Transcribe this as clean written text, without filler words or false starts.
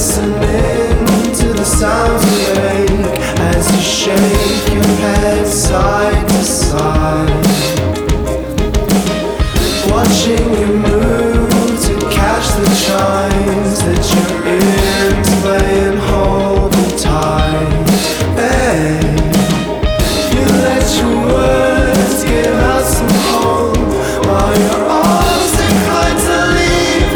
listening to the sounds you make as you shake your head side